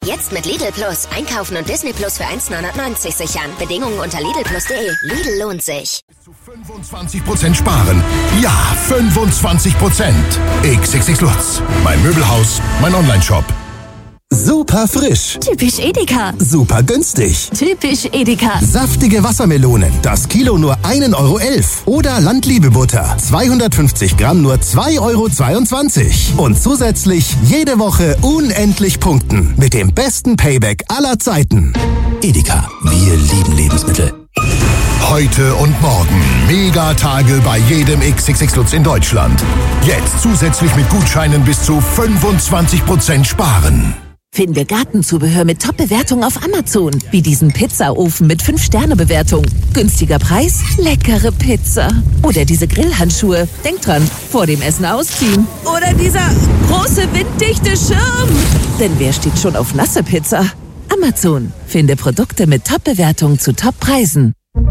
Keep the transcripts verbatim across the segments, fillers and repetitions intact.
Jetzt mit Lidl Plus. Einkaufen und Disney Plus für eins neunundneunzig sichern. Bedingungen unter lidl plus punkt de. Lidl lohnt sich. Zu fünfundzwanzig Prozent sparen. Ja, fünfundzwanzig Prozent. X X X Lutz. Mein Möbelhaus, mein Onlineshop. Super frisch. Typisch Edeka. Super günstig. Typisch Edeka. Saftige Wassermelonen. Das Kilo nur ein Euro elf. Oder Landliebe-Butter. zweihundertfünfzig Gramm nur zwei Euro zweiundzwanzig. Und zusätzlich jede Woche unendlich punkten. Mit dem besten Payback aller Zeiten. Edeka. Wir lieben Lebensmittel. Heute und morgen Megatage bei jedem X X X Lutz in Deutschland. Jetzt zusätzlich mit Gutscheinen bis zu fünfundzwanzig Prozent sparen. Finde Gartenzubehör mit Top-Bewertung auf Amazon. Wie diesen Pizzaofen mit fünf Sterne Bewertung. Günstiger Preis, leckere Pizza. Oder diese Grillhandschuhe. Denk dran, vor dem Essen ausziehen. Oder dieser große winddichte Schirm. Denn wer steht schon auf nasse Pizza? Amazon. Finde Produkte mit Top-Bewertung zu Top-Preisen.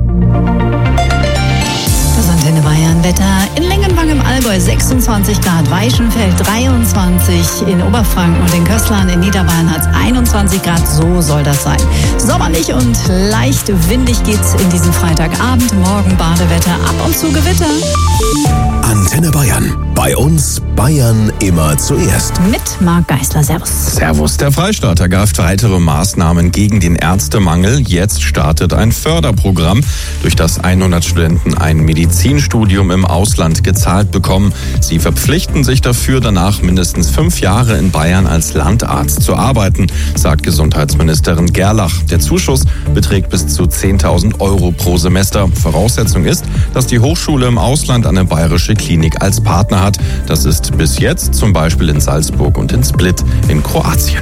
Das Antenne Bayern Wetter in Lengenwang im Allgäu sechsundzwanzig Grad, Weichenfeld dreiundzwanzig, in Oberfranken und in Köstern in Niederbayern hat es einundzwanzig Grad, so soll das sein. Sommerlich und leicht windig geht's in diesen Freitagabend, morgen Badewetter, ab und zu Gewitter. Antenne Bayern. Bei uns Bayern immer zuerst. Mit Marc Geisler, servus. Servus. Der Freistaat ergreift weitere Maßnahmen gegen den Ärztemangel. Jetzt startet ein Förderprogramm, durch das hundert Studenten ein Medizinstudium im Ausland gezahlt bekommen. Sie verpflichten sich dafür, danach mindestens fünf Jahre in Bayern als Landarzt zu arbeiten, sagt Gesundheitsministerin Gerlach. Der Zuschuss beträgt bis zu zehntausend Euro pro Semester. Voraussetzung ist, dass die Hochschule im Ausland eine bayerische Klinik als Partner hat. Das ist bis jetzt zum Beispiel in Salzburg und in Split in Kroatien.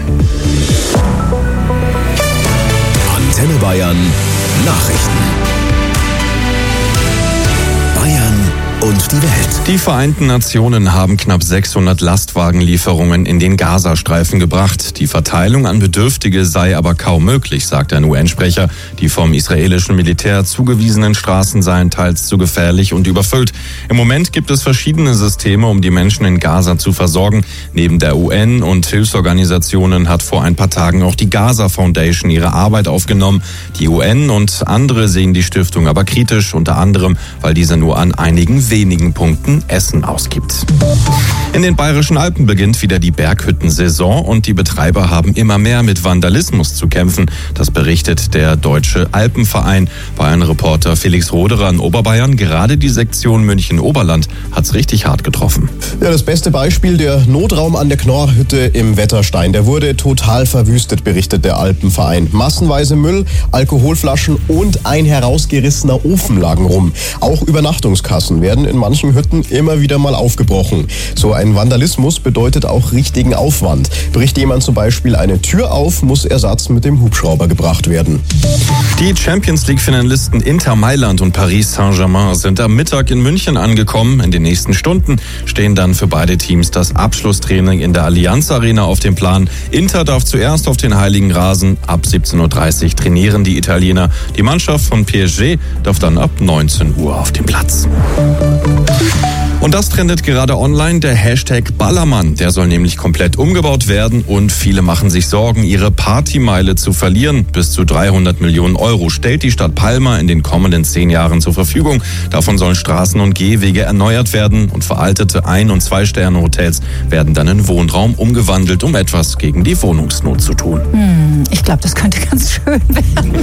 Antenne Bayern Nachrichten. Bayern und die Welt. Die Vereinten Nationen haben knapp sechshundert Lastwagenlieferungen in den Gazastreifen gebracht. Die Verteilung an Bedürftige sei aber kaum möglich, sagt ein U N-Sprecher. Die vom israelischen Militär zugewiesenen Straßen seien teils zu gefährlich und überfüllt. Im Moment gibt es verschiedene Systeme, um die Menschen in Gaza zu versorgen. Neben der U N und Hilfsorganisationen hat vor ein paar Tagen auch die Gaza Foundation ihre Arbeit aufgenommen. Die U N und andere sehen die Stiftung aber kritisch, unter anderem, weil diese nur an einigen wenigen Punkten Essen ausgibt. In den Bayerischen Alpen beginnt wieder die Berghüttensaison und die Betreiber haben immer mehr mit Vandalismus zu kämpfen. Das berichtet der Deutsche Alpenverein. Bayern-Reporter Felix Roderer in Oberbayern. Gerade die Sektion München-Oberland hat's richtig hart getroffen. Ja, das beste Beispiel, der Notraum an der Knorrhütte im Wetterstein. Der wurde total verwüstet, berichtet der Alpenverein. Massenweise Müll, Alkoholflaschen und ein herausgerissener Ofen lagen rum. Auch Übernachtungskassen werden in manchen Hütten immer wieder mal aufgebrochen. So ein Vandalismus bedeutet auch richtigen Aufwand. Bricht jemand zum Beispiel eine Tür auf, muss Ersatz mit dem Hubschrauber gebracht werden. Die Champions-League-Finalisten Inter Mailand und Paris Saint-Germain sind am Mittag in München angekommen. In den nächsten Stunden stehen dann für beide Teams das Abschlusstraining in der Allianz Arena auf dem Plan. Inter darf zuerst auf den heiligen Rasen. Ab siebzehn Uhr dreißig trainieren die Italiener. Die Mannschaft von P S G darf dann ab neunzehn Uhr auf den Platz. Und das trendet gerade online, der Hashtag Ballermann. Der soll nämlich komplett umgebaut werden und viele machen sich Sorgen, ihre Partymeile zu verlieren. Bis zu dreihundert Millionen Euro stellt die Stadt Palma in den kommenden zehn Jahren zur Verfügung. Davon sollen Straßen und Gehwege erneuert werden und veraltete Ein- und Zwei-Sterne-Hotels werden dann in Wohnraum umgewandelt, um etwas gegen die Wohnungsnot zu tun. Hm, ich glaube, das könnte ganz schön werden.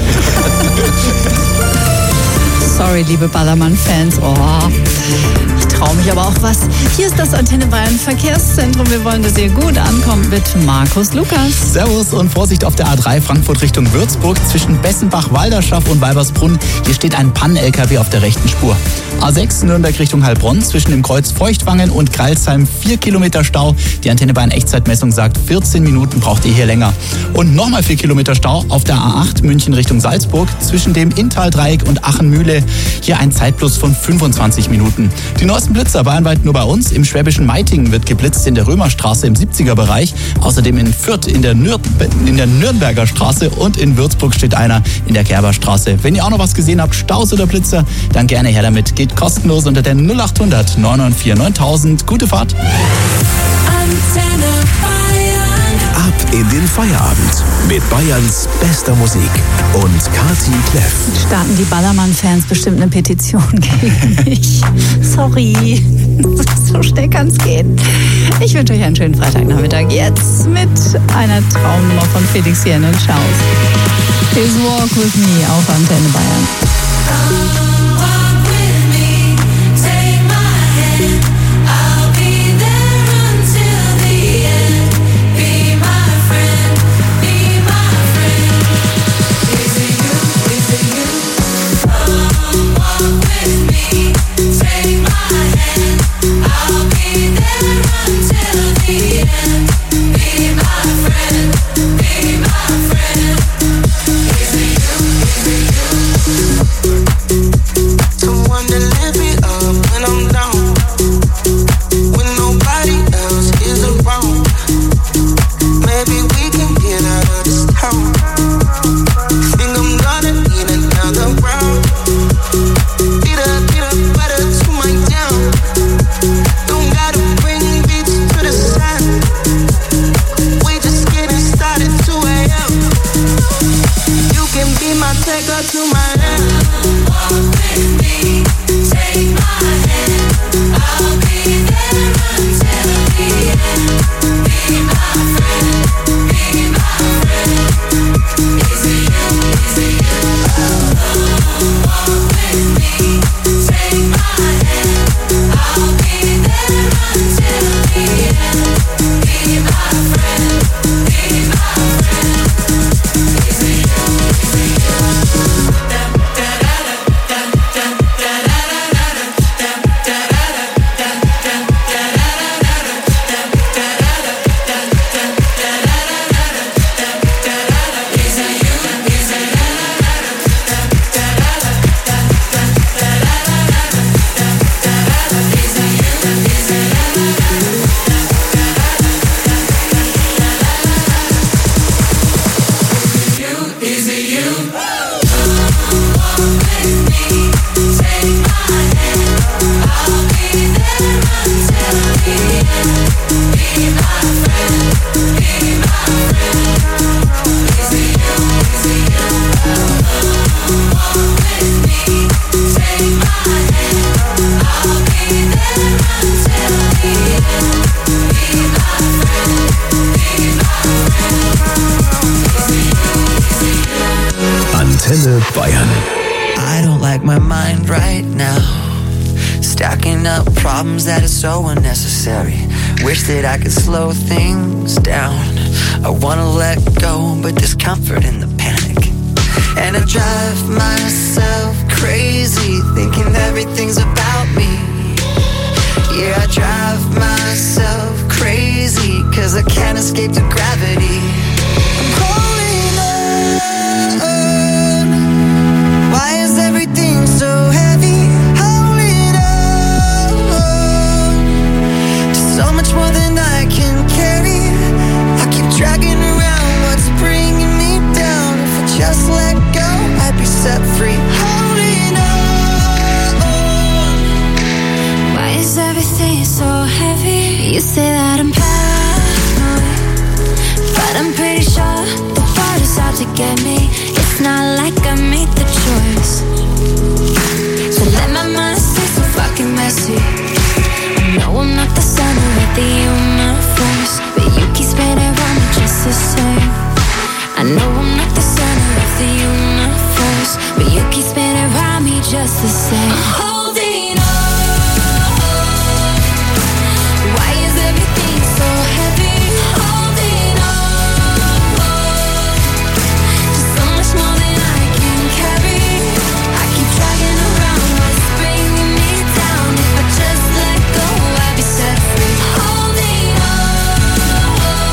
Sorry, liebe Ballermann-Fans. Oh, ich traue mich aber auch was. Hier ist das Antenne Bayern Verkehrszentrum. Wir wollen, dass ihr gut ankommt mit Markus Lukas. Servus und Vorsicht auf der A drei Frankfurt Richtung Würzburg zwischen Bessenbach, Walderschaff und Weibersbrunn. Hier steht ein Pannen-L K W auf der rechten Spur. A sechs Nürnberg Richtung Heilbronn zwischen dem Kreuz Feuchtwangen und Greilsheim vier Kilometer Stau. Die Antenne Bayern Echtzeitmessung sagt, vierzehn Minuten braucht ihr hier länger. Und nochmal vier Kilometer Stau auf der A acht München Richtung Salzburg zwischen dem Inntal-Dreieck und Achenmühle. Hier ein Zeitplus von fünfundzwanzig Minuten. Die neuesten Blitzer bayernweit nur bei uns. Im schwäbischen Meitingen wird geblitzt in der Römerstraße im siebziger Bereich. Außerdem in Fürth in der, Nür- in der Nürnberger Straße und in Würzburg steht einer in der Gerberstraße. Wenn ihr auch noch was gesehen habt, Staus oder Blitzer, dann gerne her damit. Geht kostenlos unter der null achthundert neun neun vier neuntausend. Gute Fahrt. Antenne Bayern. Ab in den Feierabend mit Bayerns bester Musik und Kati Kleff. Starten die Ballermann-Fans bestimmt eine Petition gegen mich. Sorry. So schnell kann es gehen. Ich wünsche euch einen schönen Freitagnachmittag. Jetzt mit einer Traumnummer von Felix Jen und Schaus. Please Walk With Me auf Antenne Bayern. Antenne Bayern. I don't like my mind right now. Stacking up problems that are so unnecessary. Wish that I could slow things down. I wanna let go, but there's comfort in the panic. And I drive myself crazy, thinking everything's about me. Yeah, I drive myself crazy, cause I can't escape the gravity. I'm holding on. Why is everything so heavy? Holding on to so much more than I can carry. I keep dragging around what's bringing me down. If I just let go, I'd be set free. Holding on. Why is everything so heavy? You say that I'm paranoid, but I'm pretty sure the water's out to get me. It's not like I made the choice, so let my mind stay so fucking messy. I know I'm not the center of the universe, but you keep spinning around me just the same. I know I'm not the center of the universe, but you keep spinning around me just the same. I'm holding on. Why is everything so heavy? Holding on to so much more than I can carry. I keep dragging around what's bringing me down. If I just let go, I'd be set free. Holding on.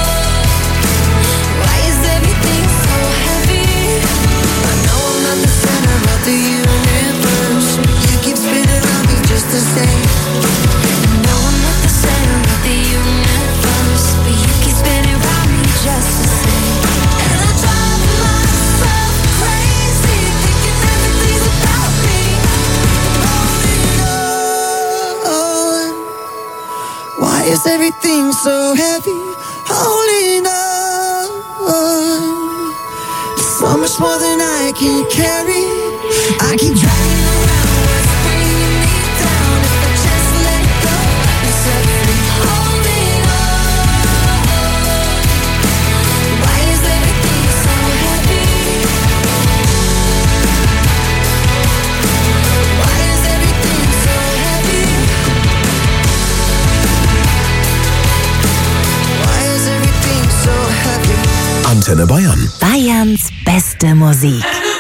Why is everything so heavy? I know I'm not the center of the universe, you keep spinning around me just the same. I know I'm not the center of the universe, but you keep spinning around me just the same. And I drive myself crazy, thinking everything's about me. Holding on. Why is everything so heavy? Holding on. So much more than I can carry. I keep dragging around what's bringing me down. If I just let go and set free, holding on. Why is everything so heavy? Why is everything so heavy? Why is everything so heavy? Antenne Bayern. Bayerns beste Musik.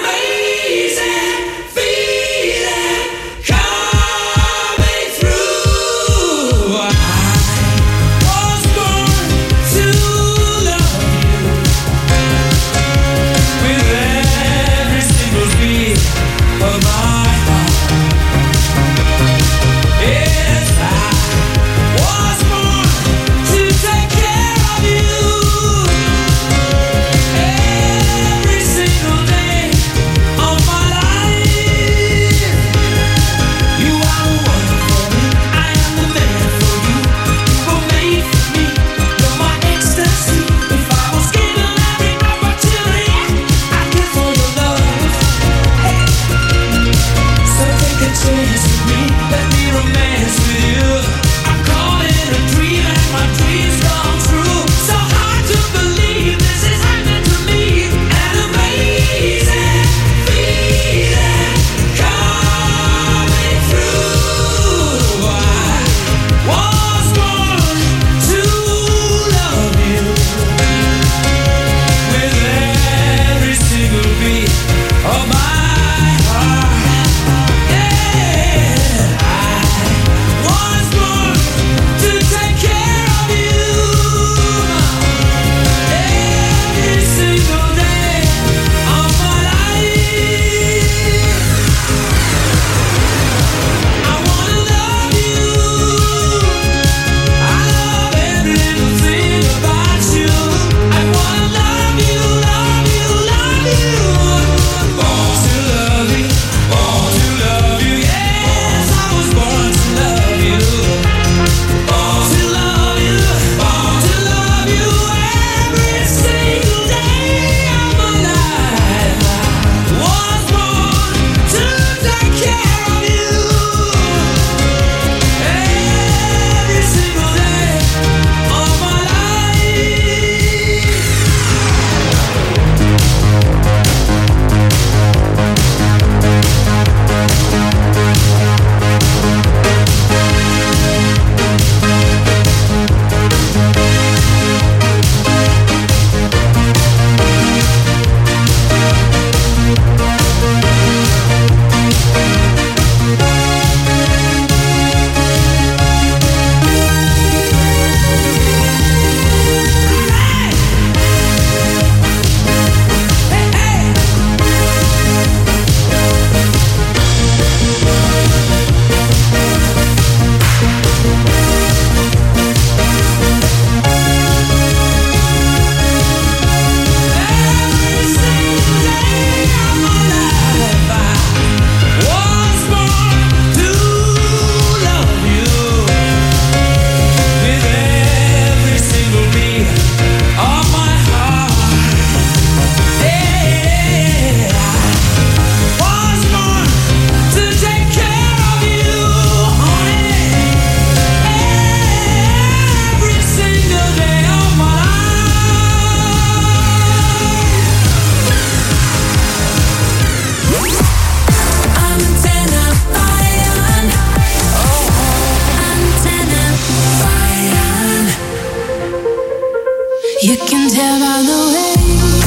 You can tell by the way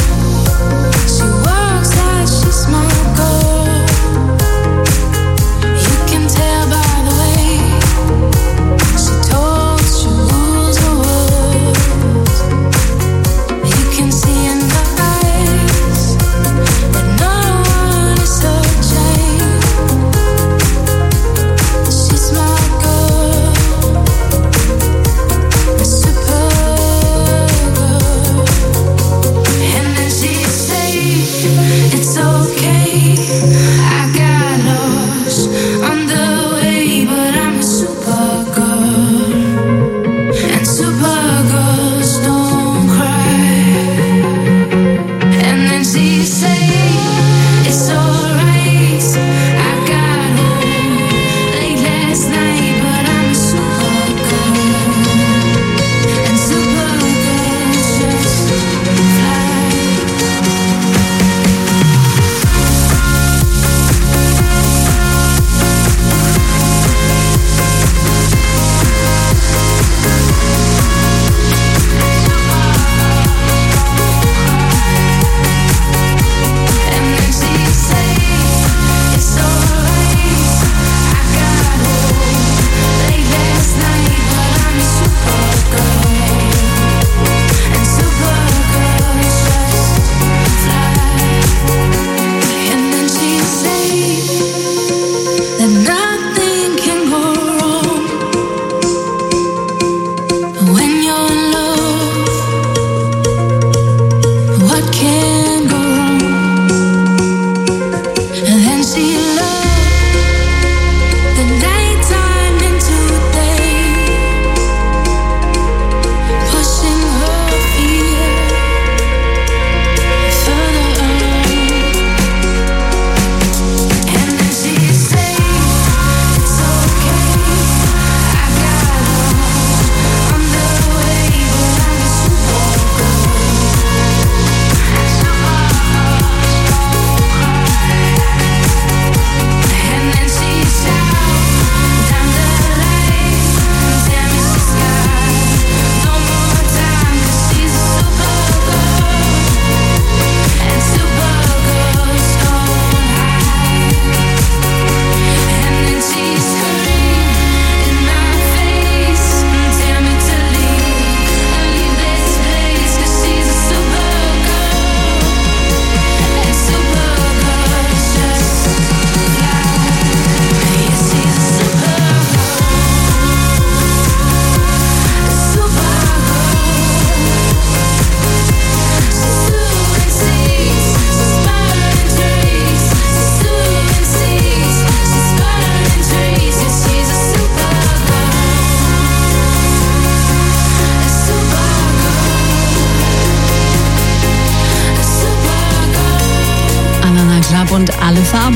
she walks like she's my girl. You can tell by the way she talks, she moves her words. You can see in her eyes that no one is searching. She's my girl, my super. It's okay, I got lost on the way, but I'm a supergirl, and supergirls don't cry. And then she said gab und alle Farben.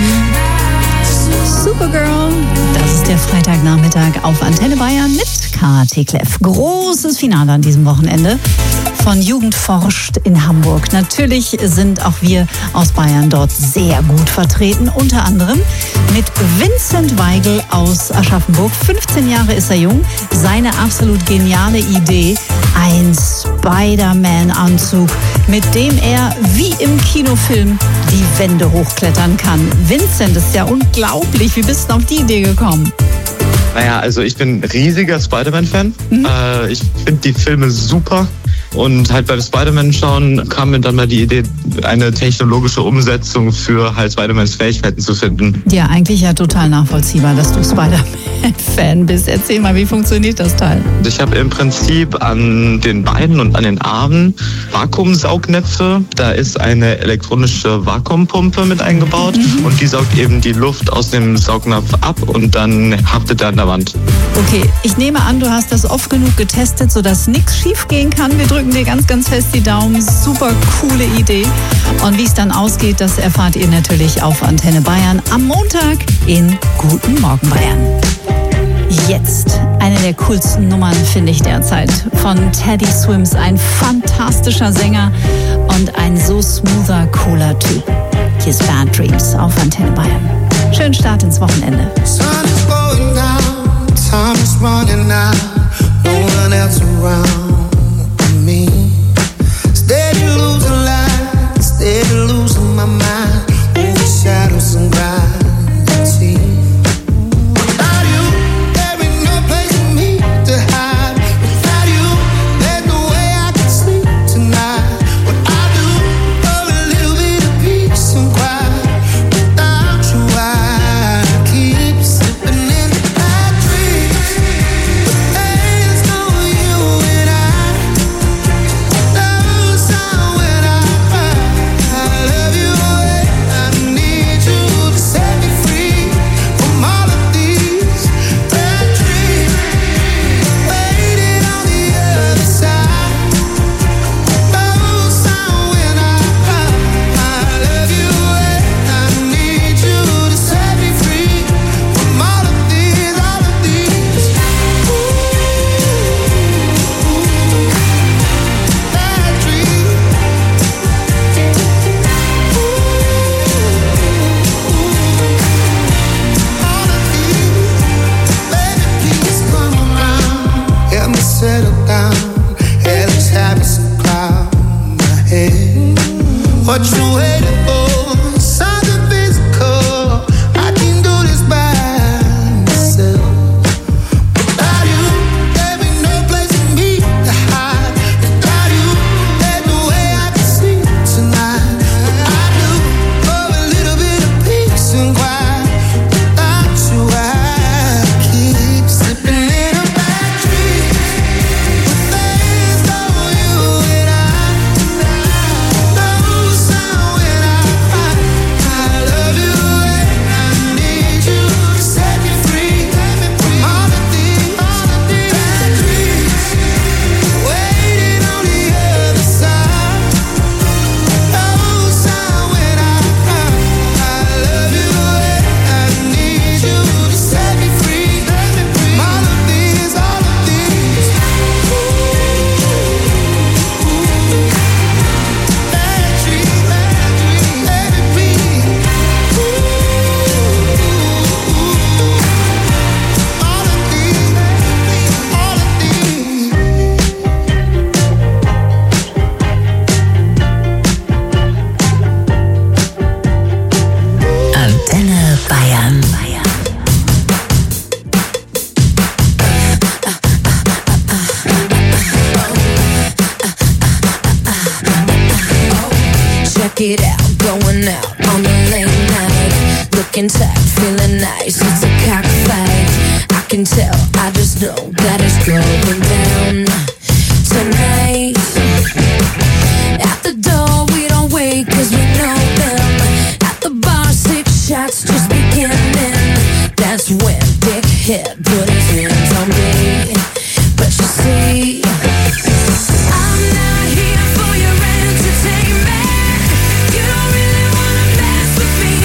Supergirl, das ist der Freitagnachmittag auf Antenne Bayern mit K T Kleff. Großes Finale an diesem Wochenende von Jugend forscht in Hamburg. Natürlich sind auch wir aus Bayern dort sehr gut vertreten, unter anderem mit Vincent Weigel aus Aschaffenburg. fünfzehn Jahre ist er jung. Seine absolut geniale Idee, ein Spider-Man-Anzug, mit dem er wie im Kinofilm die Wände hochklettern kann. Vincent, ist ja unglaublich. Wie bist du auf die Idee gekommen? Naja, also ich bin riesiger Spider-Man-Fan. Mhm. Äh, ich finde die Filme super. Und halt beim Spider-Man-Schauen kam mir dann mal die Idee, eine technologische Umsetzung für halt Spider-Mans Fähigkeiten zu finden. Ja, eigentlich ja total nachvollziehbar, dass du Spider-Man-Fan bist. Erzähl mal, wie funktioniert das Teil? Ich habe im Prinzip an den Beinen und an den Armen Vakuumsaugnäpfe. Da ist eine elektronische Vakuumpumpe mit eingebaut mhm. und die saugt eben die Luft aus dem Saugnapf ab und dann haftet er an der Wand. Okay, ich nehme an, du hast das oft genug getestet, sodass nichts schief gehen kann. Wir drücken dir ganz, ganz fest die Daumen. Super coole Idee. Und wie es dann ausgeht, das erfahrt ihr natürlich auf Antenne Bayern am Montag in Guten Morgen Bayern. Jetzt eine der coolsten Nummern, finde ich derzeit, von Teddy Swims. Ein fantastischer Sänger und ein so smoother, cooler Typ. Hier ist Bad Dreams auf Antenne Bayern. Schönen Start ins Wochenende. Sun is going down, time is running out, no one else around me. Steady losing light, steady losing my mind, over shadows and gravity. Without you, there ain't no place for me to hide. Without you, there's no way I can sleep tonight. What I do for a little bit of peace and quiet. Without you, I keep slipping in bad dreams. But there's no you and I. No sound when I cry. I love you and I need you to set me free from all of these bad dreams. Waiting on the other side. No sound when I cry. I love you and I need you to set me free from all of these, all of these. Bad dreams. All of these. Baby, please come around. Help me settle down. Hell is having some cloud in my head. What you waiting for? Something physical. I can do this by myself. Without you, there ain't no place for me to hide. Without you, there's no way I can sleep tonight. What I do for a little bit of peace and quiet. Without you, I keep slipping in a bad dream. But there's no you and I. No sound when I cry. I love you and I need you to set me free from all of these, all of these bad dreams. Waiting on the other side. No sound when I cry. I love you and I need you to set me free from all of these, all of these. Bad dreams, bad dreams, baby, please. All of these, all of these. Antenne Bayern. Check it out, going out on the late night. Looking tight, feeling nice, it's a cockfight. I can tell, I just know that it's going down tonight. At the door, we don't wait cause we know them. At the bar, six shots just beginning. That's when Dick hit, put his hands on me. But you see, I'm not here for your entertainment. You don't really wanna mess with me.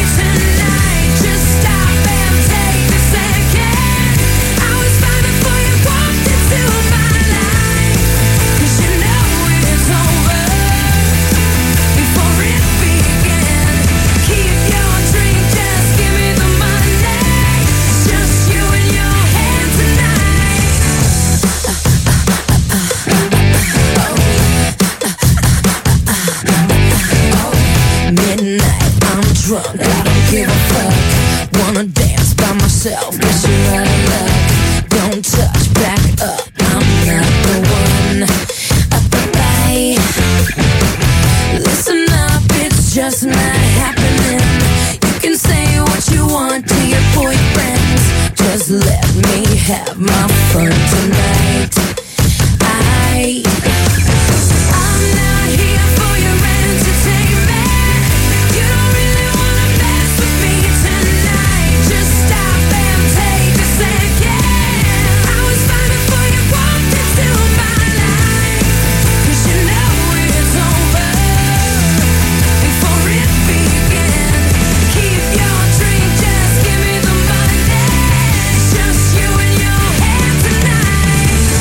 night, I'm drunk, I don't give a fuck. Wanna dance by myself, guess you're out of luck. Don't touch, back up, I'm not the one. Up the bay. Listen up, it's just not happening. You can say what you want to your boyfriends. Just let me have my fun tonight. I, I'm not here for your entertainment. You don't really wanna mess with me tonight. Just stop and take a second. I was fine before you walked into my life. 'Cause you know it's over before it begins. Keep your drink, just give me the money. It's just you and your head tonight.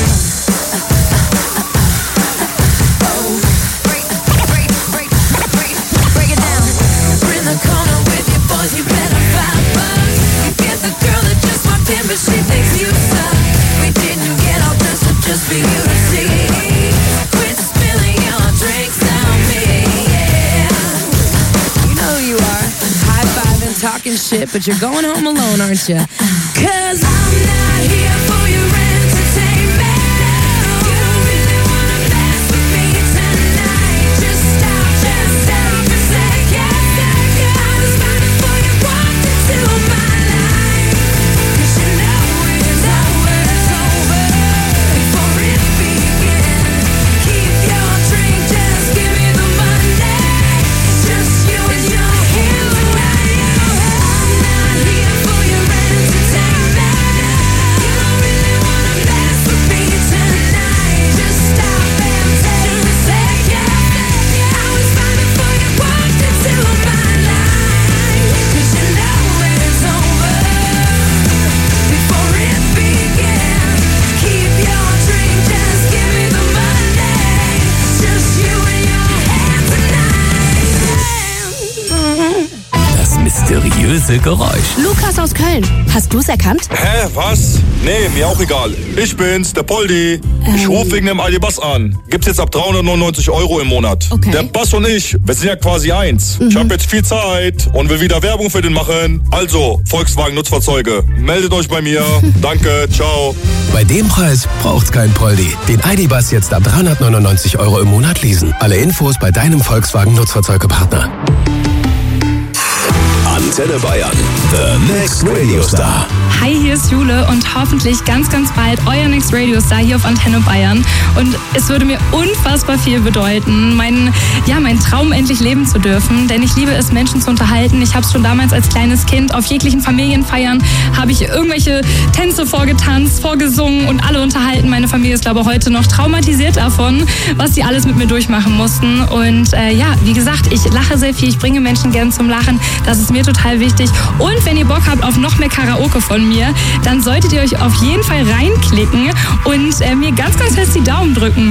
Oh, break, break, break, break, break it down. We're in the corner with your boys, you better five bucks. You get the girl that just walked in, but she thinks you suck. We didn't get all dressed up just for you to see. Quit spilling your drinks on me, yeah. You know who you are, high-fiving, talking shit, but you're going home alone, aren't you? 'Cause I'm not here for your entertainment. You don't really wanna mess with me tonight. Just stop, just stop a second. I was fine before you walked into my life. 'Cause you know it's over, it's over before it begins. Keep your drink, just give me the money. It's just you and your hands tonight. I'm not here for your entertainment. You don't really wanna mess with me tonight. Just stop and take a second. I was fine before you walked into my life. 'Cause you know it's over before it begins. Keep your drink, just give me the money. It's just you and your hands tonight. Das mysteriöse Geräusch. Lukas aus Köln. Hast du's erkannt? Hä, was? Nee, mir auch egal. Ich bin's, der Poldi. Ich Ähm. rufe wegen dem Aldi Bass an. Gibt's jetzt ab dreihundertneunundneunzig Euro im Monat. Okay. Der Bass und ich, wir sind ja quasi eins. Ich habe jetzt viel Zeit und will wieder Werbung für den machen. Also, Volkswagen Nutzfahrzeuge, meldet euch bei mir. Danke, ciao. Bei dem Preis braucht's kein Poldi. Den I D Bus jetzt ab dreihundertneunundneunzig Euro im Monat leasen. Alle Infos bei deinem Volkswagen Nutzfahrzeugepartner. Antenne Bayern, the next radio star. Hi, hier ist Jule und hoffentlich ganz, ganz bald euer Next Radio Star hier auf Antenne Bayern. Und es würde mir unfassbar viel bedeuten, meinen, ja, meinen Traum endlich leben zu dürfen. Denn ich liebe es, Menschen zu unterhalten. Ich habe es schon damals als kleines Kind auf jeglichen Familienfeiern, habe ich irgendwelche Tänze vorgetanzt, vorgesungen und alle unterhalten. Meine Familie ist, glaube ich, heute noch traumatisiert davon, was sie alles mit mir durchmachen mussten. Und äh, ja, wie gesagt, ich lache sehr viel, ich bringe Menschen gern zum Lachen. Das ist mir total wichtig. Und wenn ihr Bock habt auf noch mehr Karaoke von mir, dann solltet ihr euch auf jeden Fall reinklicken und äh, mir ganz, ganz fest die Daumen drücken.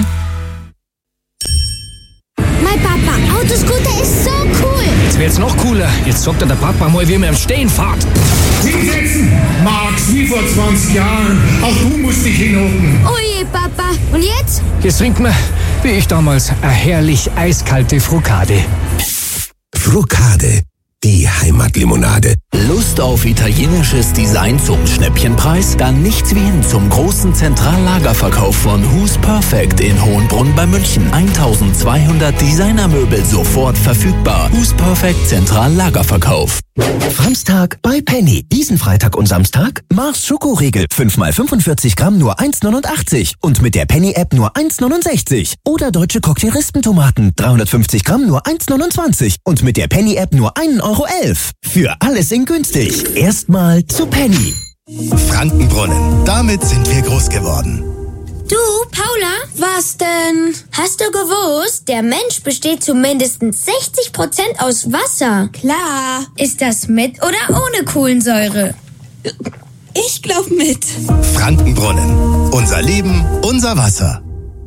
Mein Papa, Autoscooter ist so cool. Jetzt wird's noch cooler. Jetzt zockt er der Papa mal, wie man im Stehen fährt. Hinsetzen, Max, wie vor zwanzig Jahren. Auch du musst dich hinhocken. Oh je, Papa. Und jetzt? Jetzt trinkt man, wie ich damals, eine herrlich eiskalte Frukade. Frukade, die Heimatlimonade. Lust auf italienisches Design zum Schnäppchenpreis? Dann nichts wie hin zum großen Zentrallagerverkauf von Who's Perfect in Hohenbrunn bei München. eintausendzweihundert Designermöbel sofort verfügbar. Who's Perfect Zentrallagerverkauf. Samstag bei Penny. Diesen Freitag und Samstag Mars Schokoriegel. fünf mal fünfundvierzig Gramm nur eins neunundachtzig. Und mit der Penny-App nur eins neunundsechzig. Oder deutsche Cocktailristentomaten. dreihundertfünfzig Gramm nur eins neunundzwanzig. Und mit der Penny-App nur ein Euro elf. Für alles in günstig. Erstmal zu Penny. Frankenbrunnen. Damit sind wir groß geworden. Du, Paula, was denn? Hast du gewusst, der Mensch besteht zu mindestens sechzig Prozent aus Wasser? Klar. Ist das mit oder ohne Kohlensäure? Ich glaub mit. Frankenbrunnen. Unser Leben, unser Wasser.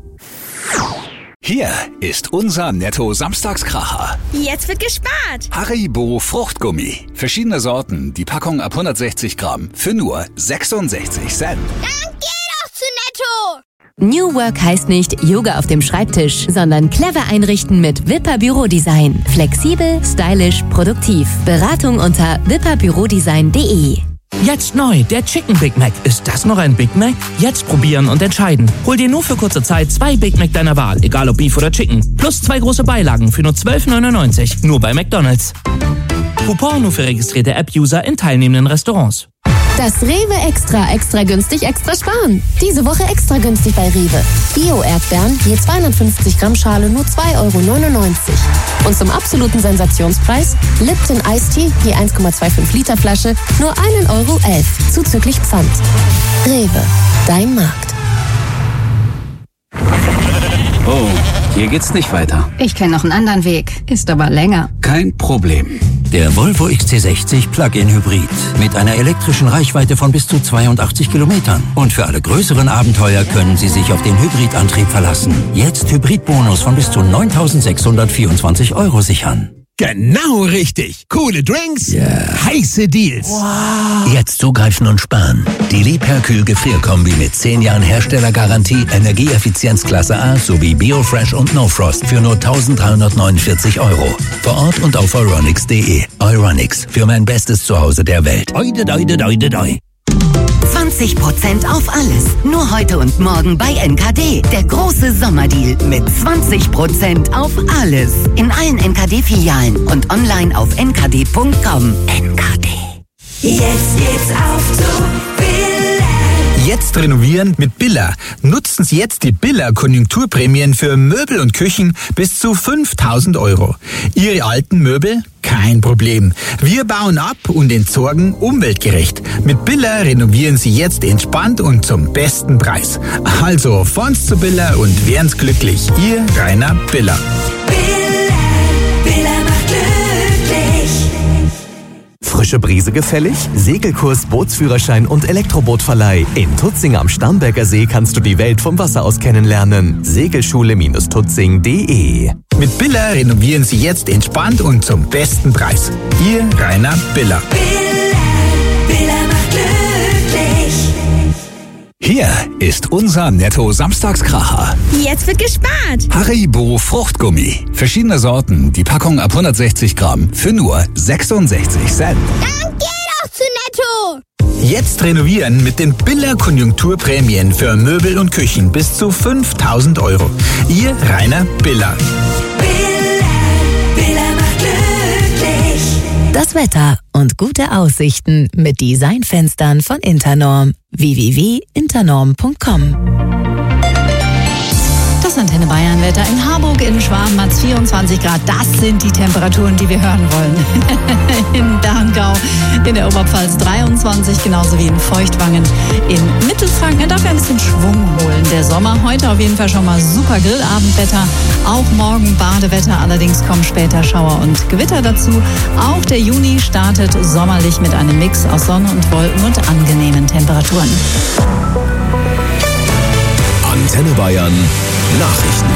Hier ist unser Netto-Samstagskracher. Jetzt wird gespart. Haribo Fruchtgummi. Verschiedene Sorten, die Packung ab hundertsechzig Gramm für nur sechsundsechzig Cent. Dann geh doch zu Netto! New Work heißt nicht Yoga auf dem Schreibtisch, sondern clever einrichten mit Wipper Bürodesign. Flexibel, stylisch, produktiv. Beratung unter wipper bürodesign punkt de. Jetzt neu, der Chicken Big Mac. Ist das noch ein Big Mac? Jetzt probieren und entscheiden. Hol dir nur für kurze Zeit zwei Big Mac deiner Wahl, egal ob Beef oder Chicken. Plus zwei große Beilagen für nur zwölf neunundneunzig. Nur bei McDonald's. Coupon nur für registrierte App-User in teilnehmenden Restaurants. Das Rewe Extra, extra günstig, extra sparen. Diese Woche extra günstig bei Rewe. Bio-Erdbeeren, je zweihundertfünfzig Gramm Schale, nur zwei Euro neunundneunzig. Und zum absoluten Sensationspreis, Lipton Iced Tea, je eins Komma fünfundzwanzig Liter Flasche, nur ein Euro elf, zuzüglich Pfand. Rewe, dein Markt. Oh, hier geht's nicht weiter. Ich kenne noch einen anderen Weg, ist aber länger. Kein Problem. Der Volvo X C sechzig Plug-in Hybrid mit einer elektrischen Reichweite von bis zu zweiundachtzig Kilometern. Und für alle größeren Abenteuer können Sie sich auf den Hybridantrieb verlassen. Jetzt Hybridbonus von bis zu neuntausendsechshundertvierundzwanzig Euro sichern. Genau richtig. Coole Drinks, yeah. Heiße Deals. Wow. Jetzt zugreifen und sparen. Die Liebherr-Kühl Gefrierkombi mit zehn Jahren Herstellergarantie, Energieeffizienzklasse A sowie Biofresh und No Frost für nur eintausenddreihundertneunundvierzig Euro. Vor Ort und auf euronics punkt de. Euronics, für mein bestes Zuhause der Welt. Oide, oide, oide, oide. zwanzig Prozent auf alles. Nur heute und morgen bei N K D. Der große Sommerdeal mit zwanzig Prozent auf alles. In allen N K D-Filialen und online auf n k d punkt com. N K D. Jetzt geht's auf zu Billa. Jetzt renovieren mit Billa. Nutzen Sie jetzt die Billa Konjunkturprämien für Möbel und Küchen bis zu fünftausend Euro. Ihre alten Möbel? Kein Problem. Wir bauen ab und entsorgen umweltgerecht. Mit Billa renovieren Sie jetzt entspannt und zum besten Preis. Also, fahren's zu Billa und werden's glücklich. Ihr Rainer Billa. Billa, Billa macht glücklich. Frische Brise gefällig? Segelkurs, Bootsführerschein und Elektrobootverleih. In Tutzing am Starnberger See kannst du die Welt vom Wasser aus kennenlernen. Segelschule-tutzing punkt de. Mit Billa renovieren Sie jetzt entspannt und zum besten Preis. Ihr Rainer Billa. Billa, Billa macht glücklich. Hier ist unser Netto-Samstagskracher. Jetzt wird gespart. Haribo Fruchtgummi. Verschiedene Sorten, die Packung ab hundertsechzig Gramm für nur sechsundsechzig Cent. Dann geh doch zu Netto. Jetzt renovieren mit den Billa Konjunkturprämien für Möbel und Küchen bis zu fünftausend Euro. Ihr Rainer Billa. Billa, Billa macht glücklich. Das Wetter und gute Aussichten mit Designfenstern von Internorm. w w w punkt internorm punkt com. Das Antenne Bayern Wetter in Harburg, in Schwaben hat es vierundzwanzig Grad. Das sind die Temperaturen, die wir hören wollen. In Berngau, in der Oberpfalz dreiundzwanzig, genauso wie in Feuchtwangen. In Mittelfranken, da darf er ein bisschen Schwung holen. Der Sommer heute auf jeden Fall schon mal super Grillabendwetter. Auch morgen Badewetter, allerdings kommen später Schauer und Gewitter dazu. Auch der Juni startet sommerlich mit einem Mix aus Sonne und Wolken und angenehmen Temperaturen. Antenne Bayern Nachrichten.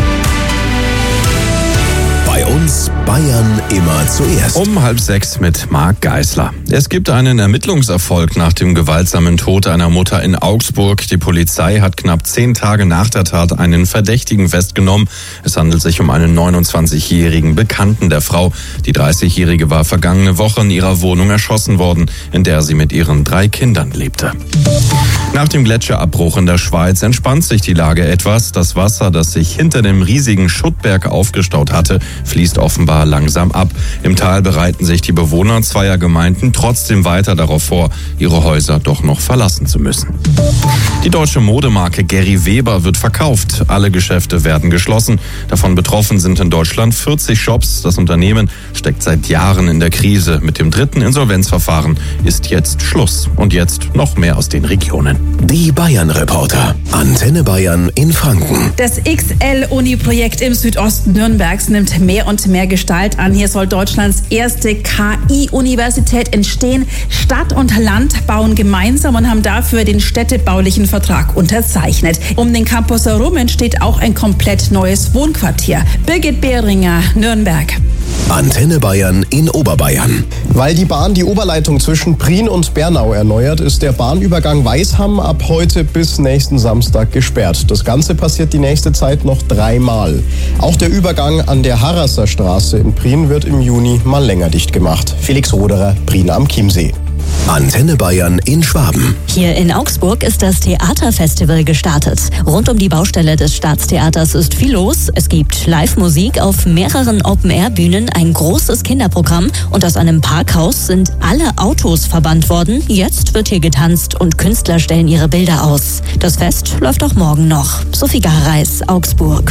Bei uns Bayern immer zuerst. Um halb sechs mit Marc Geisler. Es gibt einen Ermittlungserfolg nach dem gewaltsamen Tod einer Mutter in Augsburg. Die Polizei hat knapp zehn Tage nach der Tat einen Verdächtigen festgenommen. Es handelt sich um einen neunundzwanzigjährigen Bekannten der Frau. Die dreißigjährige war vergangene Woche in ihrer Wohnung erschossen worden, in der sie mit ihren drei Kindern lebte. Nach dem Gletscherabbruch in der Schweiz entspannt sich die Lage etwas. Das Wasser, das sich hinter dem riesigen Schuttberg aufgestaut hatte, fließt offenbar langsam ab. Im Tal bereiten sich die Bewohner zweier Gemeinden trotzdem weiter darauf vor, ihre Häuser doch noch verlassen zu müssen. Die deutsche Modemarke Gary Weber wird verkauft. Alle Geschäfte werden geschlossen. Davon betroffen sind in Deutschland vierzig Shops. Das Unternehmen steckt seit Jahren in der Krise. Mit dem dritten Insolvenzverfahren ist jetzt Schluss. Und jetzt noch mehr aus den Regionen. Die Bayern-Reporter. Antenne Bayern in Franken. Das X L-Uni-Projekt im Südosten Nürnbergs nimmt mehr und mehr Gestalt an. Hier soll Deutschlands erste K I-Universität entstehen. Stadt und Land bauen gemeinsam und haben dafür den städtebaulichen Vertrag unterzeichnet. Um den Campus herum entsteht auch ein komplett neues Wohnquartier. Birgit Behringer, Nürnberg. Antenne Bayern in Oberbayern. Weil die Bahn die Oberleitung zwischen Prien und Bernau erneuert, ist der Bahnübergang Weisham ab heute bis nächsten Samstag gesperrt. Das Ganze passiert die nächste Zeit noch dreimal. Auch der Übergang an der Harrasser Straße in Prien wird im Juni mal länger dicht gemacht. Felix Roderer, Prien am Chiemsee. Antenne Bayern in Schwaben. Hier in Augsburg ist das Theaterfestival gestartet. Rund um die Baustelle des Staatstheaters ist viel los. Es gibt Live-Musik auf mehreren Open-Air-Bühnen, ein großes Kinderprogramm und aus einem Parkhaus sind alle Autos verbannt worden. Jetzt wird hier getanzt und Künstler stellen ihre Bilder aus. Das Fest läuft auch morgen noch. Sophie Gareis, Augsburg.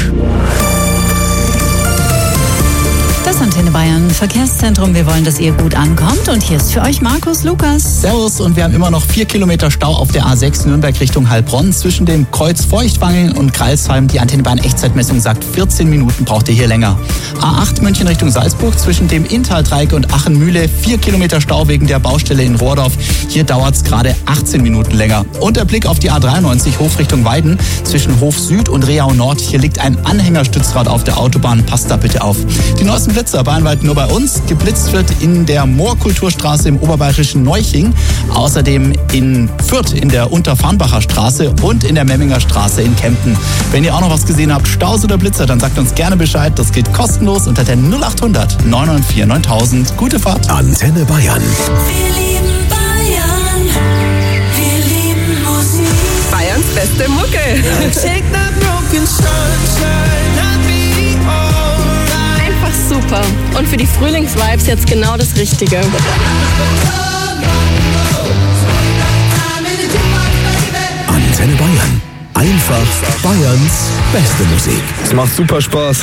Das Antenne Bayern Verkehrszentrum. Wir wollen, dass ihr gut ankommt. Und hier ist für euch Markus Lukas. Servus, und wir haben immer noch vier Kilometer Stau auf der A sechs Nürnberg Richtung Heilbronn zwischen dem Kreuz Feuchtwangen und Greilsheim. Die Antenne Bayern Echtzeitmessung sagt, vierzehn Minuten braucht ihr hier länger. A acht München Richtung Salzburg zwischen dem Inntal-Dreieck und Aachen-Mühle. vier Kilometer Stau wegen der Baustelle in Rohrdorf. Hier dauert es gerade achtzehn Minuten länger. Und der Blick auf die A dreiundneunzig Hof Richtung Weiden zwischen Hof Süd und Reau Nord. Hier liegt ein Anhängerstützrad auf der Autobahn. Passt da bitte auf. Die neuesten Blitzer bayernweit nur bei uns. Geblitzt wird in der Moorkulturstraße im oberbayerischen Neuching. Außerdem in Fürth in der Unterfarnbacher Straße und in der Memminger Straße in Kempten. Wenn ihr auch noch was gesehen habt, Staus oder Blitzer, dann sagt uns gerne Bescheid. Das geht kostenlos unter der null acht hundert neun neun vier neuntausend. Gute Fahrt. Antenne Bayern. Wir lieben Bayern. Wir lieben Musik. Bayerns beste Mucke. Take that broken sunshine, let me all. Einfach super. Und für die Frühlingsvibes jetzt genau das Richtige. Antenne Bayern. Einfach Bayerns beste Musik. Es macht super Spaß.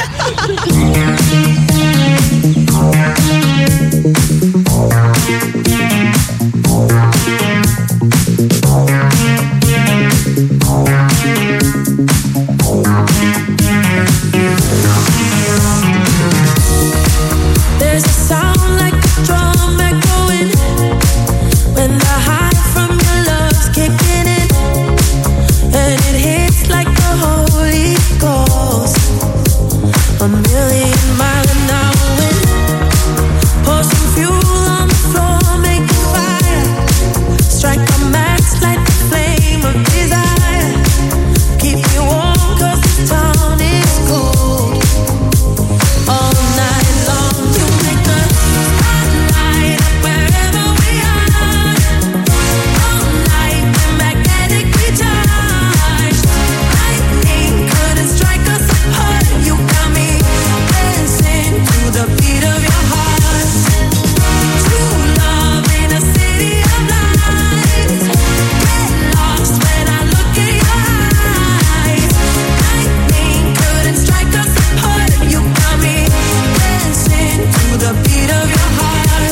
There's a sound like a drum echoing when the high from your love's kicking in, and it hits like the Holy Ghost. A million mile an hour wind, pour some fuel on the floor, make a fire, strike a match, light the flame of desire, keep you warm 'cause this town is cold. All night long you make the spotlight up wherever we are. All night the magnetic recharge. Lightning couldn't strike us apart. You got me dancing to the beat of your heart. True love in a city of lights. Get lost when I look in your eyes. Lightning couldn't strike us apart. You got me dancing to the beat of your heart.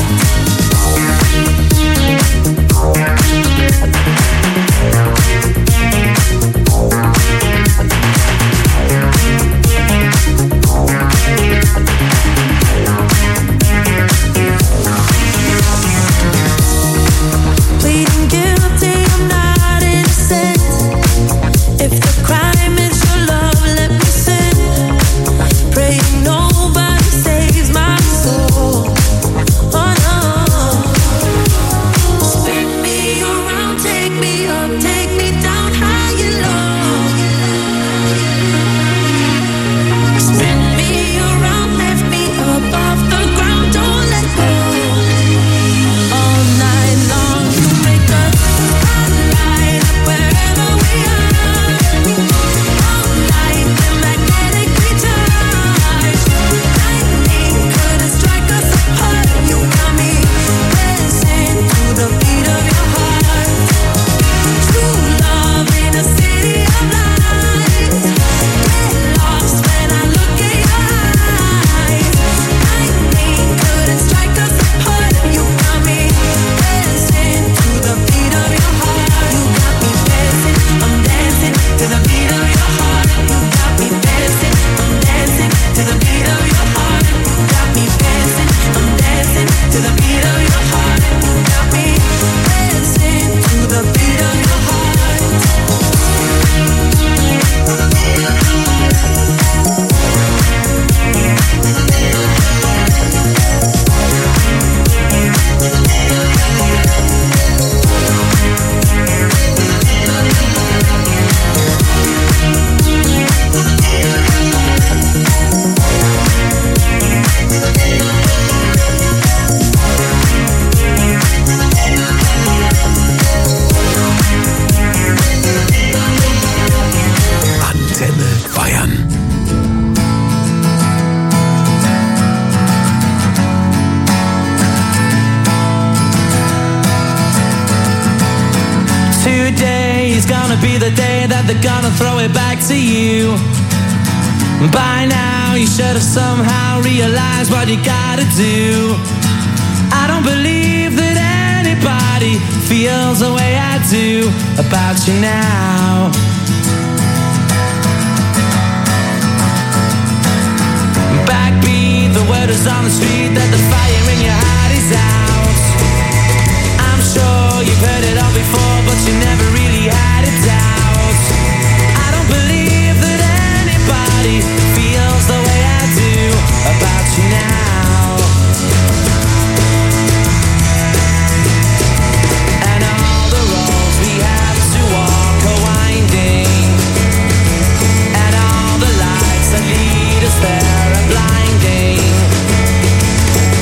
Pleading guilty, I'm not innocent. If the crime is your love, let me sin. Praying nobody saves my soul. Today is gonna be the day that they're gonna throw it back to you. By now you should have somehow realized what you gotta do. I don't believe that anybody feels the way I do about you now. Backbeat, the word is on the street that the fire in your heart is out. I'm sure you've heard it all before, but you never really had a doubt. I don't believe that anybody feels the way I do about you now. And all the roads we have to walk are winding, and all the lights that lead us there are blinding.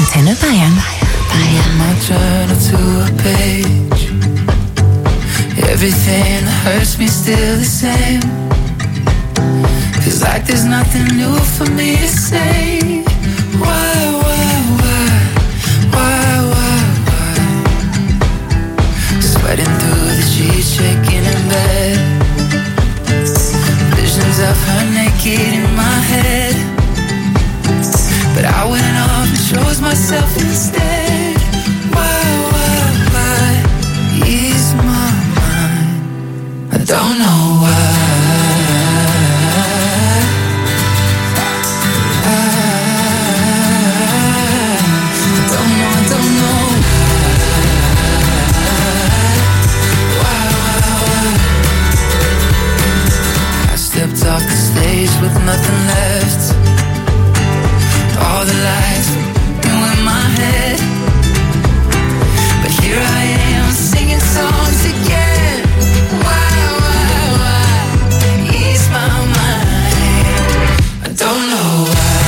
Antenne Bayern. Bayern. My journal to a page. Everything that hurts me still the same. Feels like there's nothing new for me to say. Why, why, why, why, why, why? Sweating through the sheets, shaking in bed. Visions of her naked in my head. But I went off and chose myself instead. Why, why, why ease my mind? I don't know why. Off the stage with nothing left. All the lights were in my head. But here I am singing songs again. Why, why, why ease my mind? I don't know why.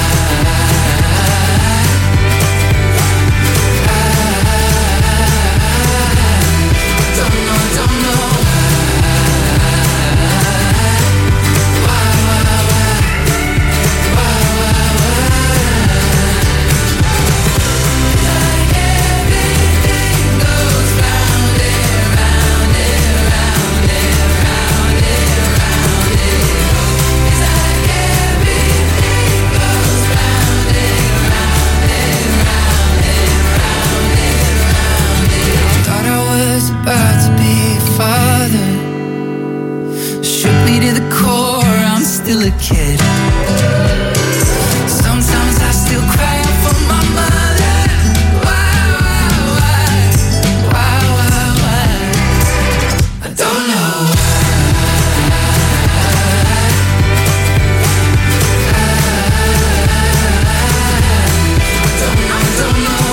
I don't know, I don't know. About to be a father. Shook me to the core, I'm still a kid. Sometimes I still cry out for my mother. Why, why, why? Why, why, why? I don't know why. I don't know, I don't know.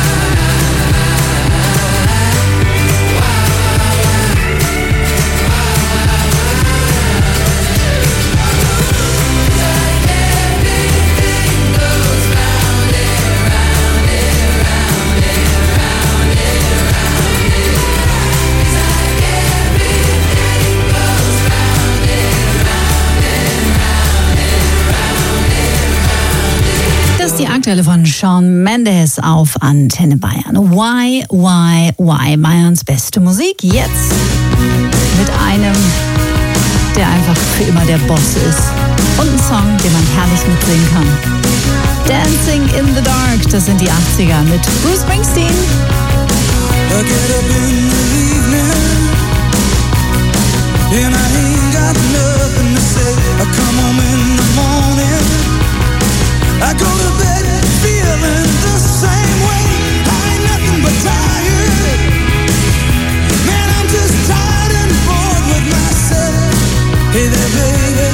Die aktuelle von Shawn Mendes auf Antenne Bayern. Why, why, why? Bayerns beste Musik jetzt mit einem, der einfach für immer der Boss ist. Und ein Song, den man herrlich mitsingen kann. Dancing in the Dark, das sind die achtziger mit Bruce Springsteen. I get up in the evening and I ain't got nothing to say. I come home in the morning, I go to bed feeling the same way. I ain't nothing but tired. Man, I'm just tired and bored with myself. Hey there, baby,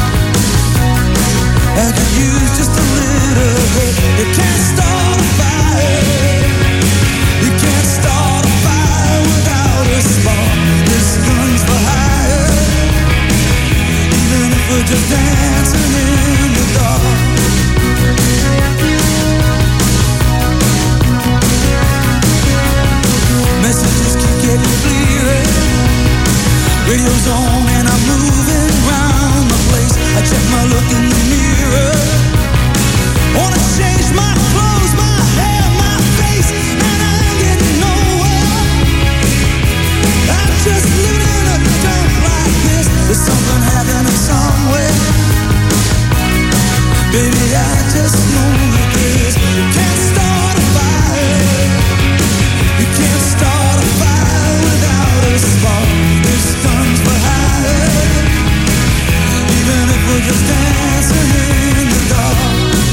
I could use just a little bit. You can't start a fire. You can't start a fire without a spark. This gun's for hire. Even if we're just dancing in the dark. Messages keep getting clearer. Radio's on and I'm moving around the place. I check my look in the mirror. Wanna change my clothes, my hair, my face, and I ain't getting nowhere. I'm just living in a dump like this. There's something happening somewhere. Baby, I just know that this. You can't start a fire. You can't start a fire without a spark. This gun's for hire. Even if we're just dancing in the dark.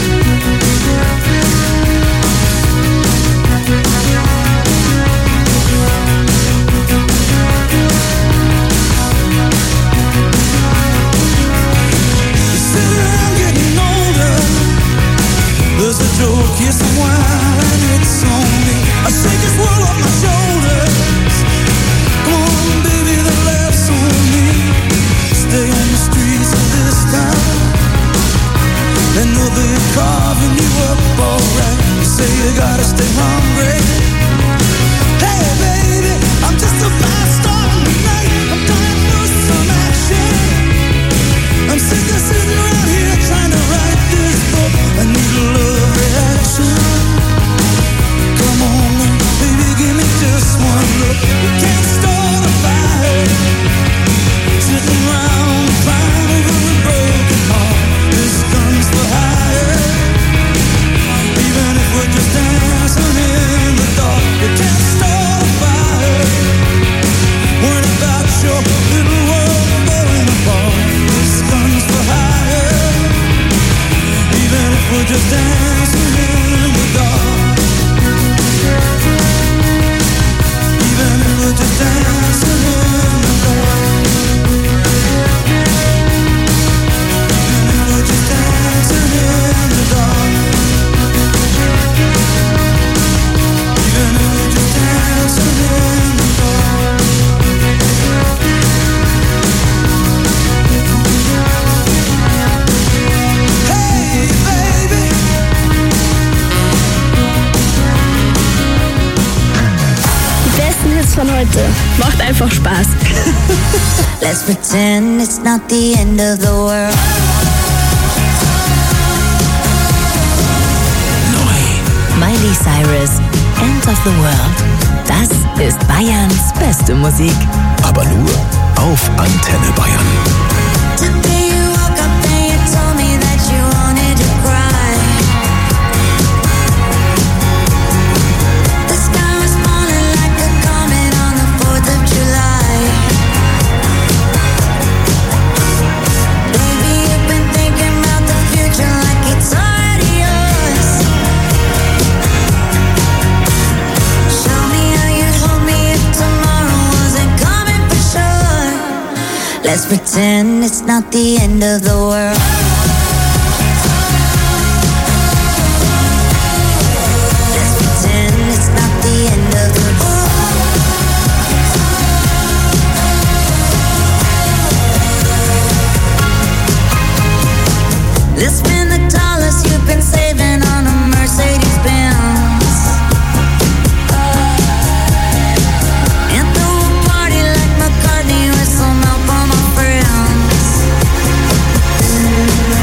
You sit around getting older. There's a joke, yes, and wine, it's on me. I shake this world off my shoulders. Come on, baby, the laughs on me. Stay on the streets of this town, and they'll be carving you up alright. say you gotta stay hungry. Hey baby, I'm just a fast star tonight. I'm dying for some action. I'm sick of sitting around here trying to write this book. I need a love reaction. Come on, baby, give me just one look. You can't start a fire sitting around crying over a broken heart. This gun's for hire. Even if we're just dancing in the dark, you can't start a fire. Worried about your little world falling apart. This gun's for hire. Even if we're just dancing in the dark. Even if we're just dancing in the dark. Even if we're just dancing in the dark. Even if we're just dancing in the dark. Hey baby. Die besten Hits von heute. Macht einfach Spaß. Let's pretend it's not the end of the world. Miley Cyrus, End of the World. Das ist Bayerns beste Musik. Aber nur auf Antenne Bayern. Today you woke up and you told me that you wanted to cry. The sky was falling like a comet on the fourth of July. Baby, you've been thinking about the future like it's already yours. Show me how you'd hold me if tomorrow wasn't coming for sure. Let's pretend it's not the end of the world. Let's pretend it's not the end of the world. Let's spend the dollars you've been saving on a Mercedes Benz. And throw a party like McCartney with some help from my friends.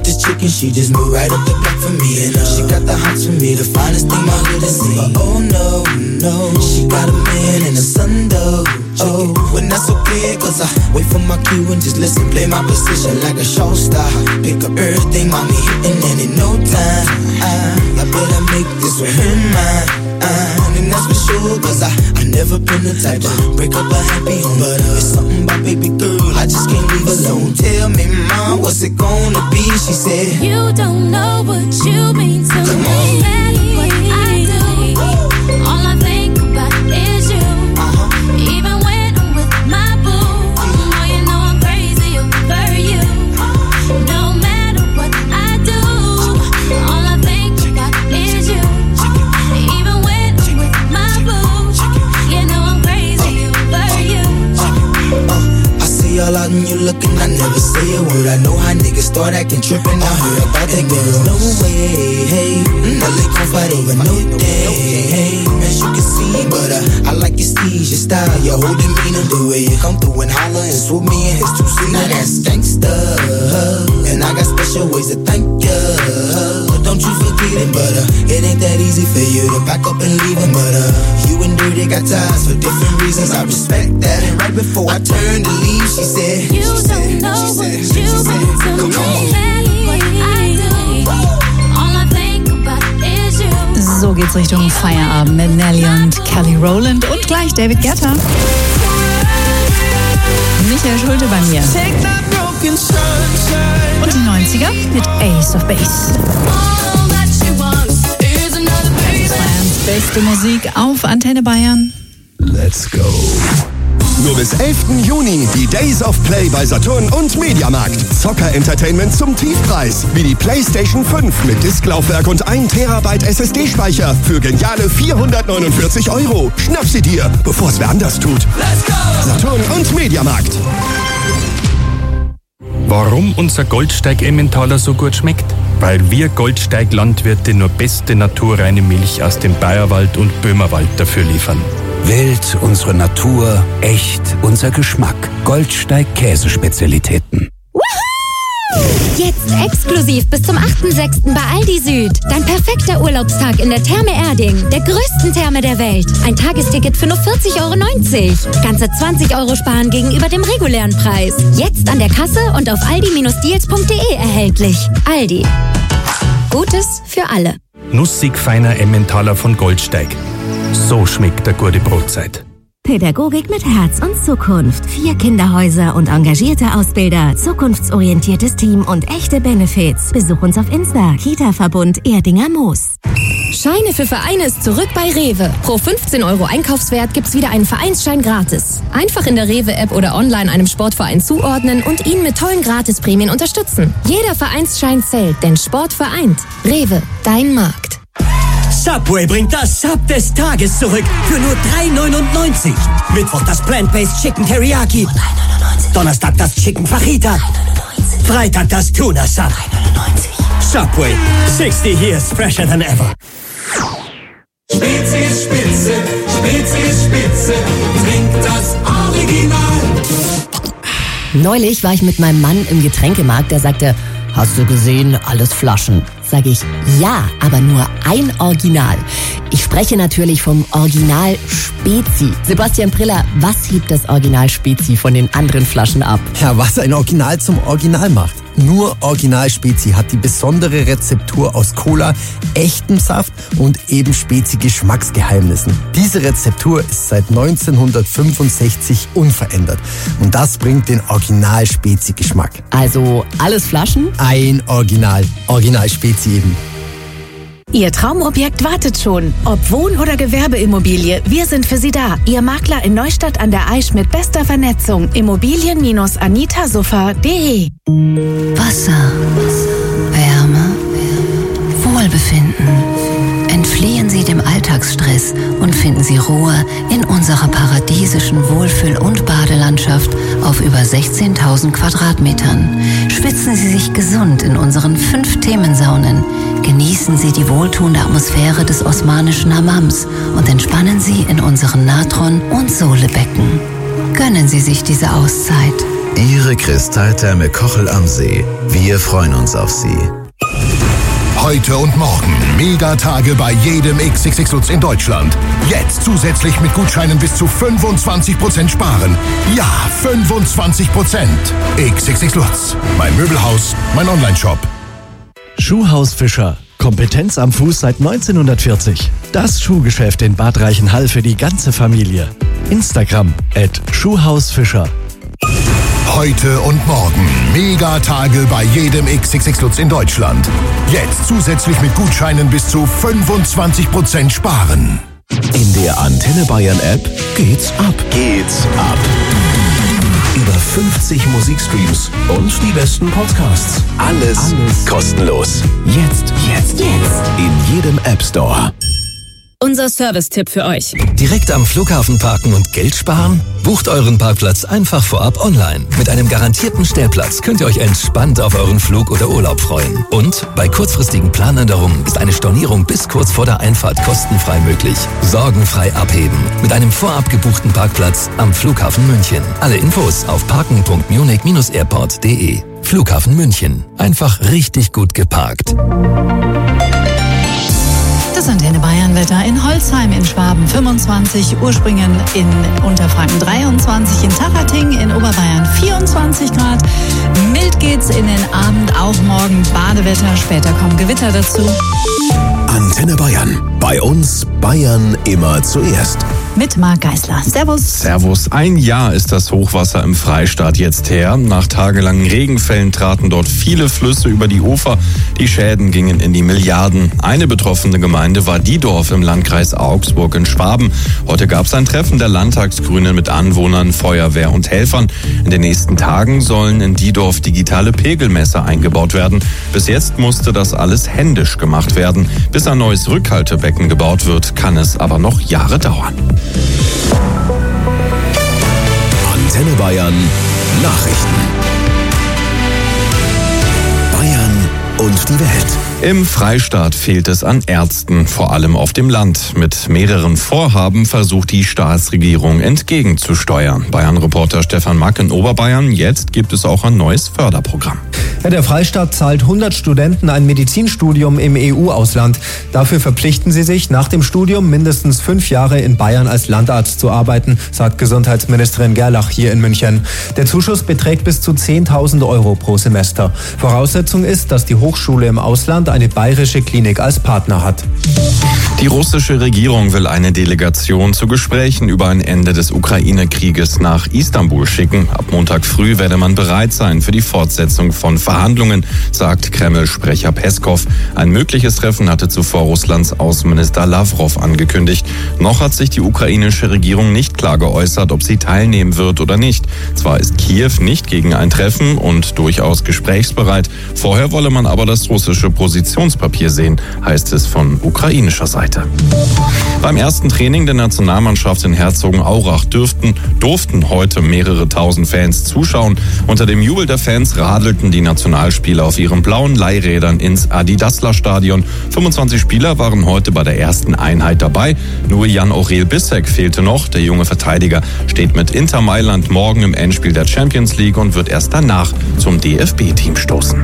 with this chicken, she just moved right up the block for me. And uh, she got the hots for me, the finest thing my hood has seen. But oh no, no, she got a man and a son though. Oh, when that's okay, cause I wait for my cue and just listen, play my position like a show star. Pick up everything, mommy hitting, and in no time, I, I better make this with her mine. Uh, and that's for sure, cause I, I never been the type to break up a happy home. But uh, it's something about baby girl, I just can't leave alone. Tell me, mom, what's it gonna be? She said, you don't know what you mean to Come me. on. What I do, all I think about is you. Uh-huh. Even when I'm with my boo, oh, you know I'm crazy over you. No matter what I do, all I think about is you. Even when I'm with my boo, you know I'm crazy over you. Uh, I see all out and you looking, I never say a word. I know how niggas start acting trippin'. I heard about that girl. No way, hey, no lick on fight over no day, hey, as you can see, but uh, I like your steez, your style, your whole demeanor, the way you come through and holler and swoop me in his two seat. Now that's gangsta, and I got special ways to thank ya. Don't you forget it, but uh, it ain't that easy for you to back up and leave him. But uh, you and Dirty got ties for different reasons. I respect that. And right before I turned to leave, she said, you don't know she what said, you she said, mean to come me. on. What I do, all I think about is you. So geht's Richtung Feierabend mit Nelly und Kelly Rowland und gleich David Guetta. Michael Schulte bei mir. Und die neunziger mit Ace of Base. Beste Musik auf Antenne Bayern. Let's go. Nur bis elften Juni die Days of Play bei Saturn und Mediamarkt. Zocker-Entertainment zum Tiefpreis. Wie die PlayStation fünf mit Disklaufwerk und ein Terabyte S S D-Speicher für geniale vierhundertneunundvierzig Euro. Schnapp sie dir, bevor es wer anders tut. Let's go! Saturn und Mediamarkt. Warum unser Goldsteig Emmentaler so gut schmeckt? Weil wir Goldsteig-Landwirte nur beste naturreine Milch aus dem Bayerwald und Böhmerwald dafür liefern. Wild, unsere Natur, echt, unser Geschmack. Goldsteig Käsespezialitäten. Jetzt exklusiv bis zum achten sechsten bei Aldi Süd. Dein perfekter Urlaubstag in der Therme Erding, der größten Therme der Welt. Ein Tagesticket für nur vierzig Euro neunzig. Ganze zwanzig Euro sparen gegenüber dem regulären Preis. Jetzt an der Kasse und auf aldi deals punkt de erhältlich. Aldi. Gutes für alle. Nussig feiner Emmentaler von Goldsteig. So schmeckt der gute Brotzeit. Pädagogik mit Herz und Zukunft. Vier Kinderhäuser und engagierte Ausbilder, zukunftsorientiertes Team und echte Benefits. Besuch uns auf Insta. Kita-Verbund Erdinger Moos. Scheine für Vereine ist zurück bei Rewe. Pro fünfzehn Euro Einkaufswert gibt's wieder einen Vereinsschein gratis. Einfach in der Rewe-App oder online einem Sportverein zuordnen und ihn mit tollen Gratisprämien unterstützen. Jeder Vereinsschein zählt, denn Sport vereint. Rewe, dein Markt. Subway bringt das Sub des Tages zurück für nur drei neunundneunzig. Mittwoch das Plant-Based Chicken Teriyaki. Donnerstag das Chicken Fajita. Freitag das Tuna Sub. Subway, sixty years fresher than ever. Spezies Spitze, Spezies Spitze, trink das Original. Neulich war ich mit meinem Mann im Getränkemarkt, der sagte, hast du gesehen, alles Flaschen. Sag ich, ja, aber nur ein Original. Ich spreche natürlich vom Original Spezi. Sebastian Priller, was hebt das Original Spezi von den anderen Flaschen ab? Ja, was ein Original zum Original macht. Nur Original Spezi hat die besondere Rezeptur aus Cola, echtem Saft und eben Spezi-Geschmacksgeheimnissen. Diese Rezeptur ist seit neunzehnhundertfünfundsechzig unverändert. Und das bringt den Original Spezi-Geschmack. Also alles Flaschen? Ein Original. Original Spezi eben. Ihr Traumobjekt wartet schon. Ob Wohn- oder Gewerbeimmobilie, wir sind für Sie da. Ihr Makler in Neustadt an der Aisch mit bester Vernetzung. Immobilien anita sofa punkt de. Wasser, Wärme, Wohlbefinden. Entfliehen Sie dem Alltagsstress und finden Sie Ruhe in unserer paradiesischen Wohlfühl- und Badelandschaft auf über sechzehntausend Quadratmetern. Schwitzen Sie sich gesund in unseren fünf Themensaunen. Genießen Sie die wohltuende Atmosphäre des osmanischen Hammams und entspannen Sie in unseren Natron- und Sohlebecken. Gönnen Sie sich diese Auszeit. Ihre Kristalltherme Kochel am See. Wir freuen uns auf Sie. Heute und morgen Megatage bei jedem X X X Lutz in Deutschland. Jetzt zusätzlich mit Gutscheinen bis zu fünfundzwanzig Prozent sparen. Ja, fünfundzwanzig Prozent. X X X Lutz. Mein Möbelhaus, mein Onlineshop. Schuhhaus Fischer. Kompetenz am Fuß seit neunzehnhundertvierzig. Das Schuhgeschäft in Bad Reichenhall für die ganze Familie. Instagram at Schuhhausfischer. Heute und morgen Megatage bei jedem X X X Lutz in Deutschland. Jetzt zusätzlich mit Gutscheinen bis zu fünfundzwanzig Prozent sparen. In der Antenne Bayern App geht's ab. Geht's ab. Über fünfzig Musikstreams und die besten Podcasts. Alles, Alles kostenlos. Jetzt, jetzt, jetzt. In jedem App Store. Unser Service-Tipp für euch. Direkt am Flughafen parken und Geld sparen? Bucht euren Parkplatz einfach vorab online. Mit einem garantierten Stellplatz könnt ihr euch entspannt auf euren Flug oder Urlaub freuen. Und bei kurzfristigen Planänderungen ist eine Stornierung bis kurz vor der Einfahrt kostenfrei möglich. Sorgenfrei abheben. Mit einem vorab gebuchten Parkplatz am Flughafen München. Alle Infos auf parken punkt munich Bindestrich airport punkt de. Flughafen München. Einfach richtig gut geparkt. Das Antenne Bayern Wetter in Holzheim in Schwaben fünfundzwanzig, Urspringen in Unterfranken dreiundzwanzig, in Tachating in Oberbayern vierundzwanzig Grad. Mild geht's in den Abend, auch morgen Badewetter, später kommen Gewitter dazu. Antenne Bayern. Bei uns Bayern immer zuerst. Mit Marc Geisler. Servus. Servus. Ein Jahr ist das Hochwasser im Freistaat jetzt her. Nach tagelangen Regenfällen traten dort viele Flüsse über die Ufer. Die Schäden gingen in die Milliarden. Eine betroffene Gemeinde war Diedorf im Landkreis Augsburg in Schwaben. Heute gab es ein Treffen der Landtagsgrünen mit Anwohnern, Feuerwehr und Helfern. In den nächsten Tagen sollen in Diedorf digitale Pegelmesser eingebaut werden. Bis jetzt musste das alles händisch gemacht werden. Bis ein neues Rückhaltebecken gebaut wird, kann es aber noch Jahre dauern. Antenne Bayern Nachrichten. Bayern und die Welt. Im Freistaat fehlt es an Ärzten, vor allem auf dem Land. Mit mehreren Vorhaben versucht die Staatsregierung entgegenzusteuern. Bayern-Reporter Stefan Mack in Oberbayern. Jetzt gibt es auch ein neues Förderprogramm. Ja, der Freistaat zahlt hundert Studenten ein Medizinstudium im E U-Ausland. Dafür verpflichten sie sich, nach dem Studium mindestens fünf Jahre in Bayern als Landarzt zu arbeiten, sagt Gesundheitsministerin Gerlach hier in München. Der Zuschuss beträgt bis zu zehntausend Euro pro Semester. Voraussetzung ist, dass die Hochschule im Ausland eine bayerische Klinik als Partner hat. Die russische Regierung will eine Delegation zu Gesprächen über ein Ende des Ukraine-Krieges nach Istanbul schicken. Ab Montag früh werde man bereit sein für die Fortsetzung von Verhandlungen, sagt Kreml-Sprecher Peskov. Ein mögliches Treffen hatte zuvor Russlands Außenminister Lavrov angekündigt. Noch hat sich die ukrainische Regierung nicht klar geäußert, ob sie teilnehmen wird oder nicht. Zwar ist Kiew nicht gegen ein Treffen und durchaus gesprächsbereit. Vorher wolle man aber das russische Positionspapier sehen, heißt es von ukrainischer Seite. Beim ersten Training der Nationalmannschaft in Herzogenaurach dürften, durften heute mehrere tausend Fans zuschauen. Unter dem Jubel der Fans radelten die Nationalspieler auf ihren blauen Leihrädern ins Adidasler-Stadion. fünfundzwanzig Spieler waren heute bei der ersten Einheit dabei. Nur Jan-Aurel Bissek fehlte noch. Der junge Verteidiger steht mit Inter Mailand morgen im Endspiel der Champions League und wird erst danach zum D F B-Team stoßen.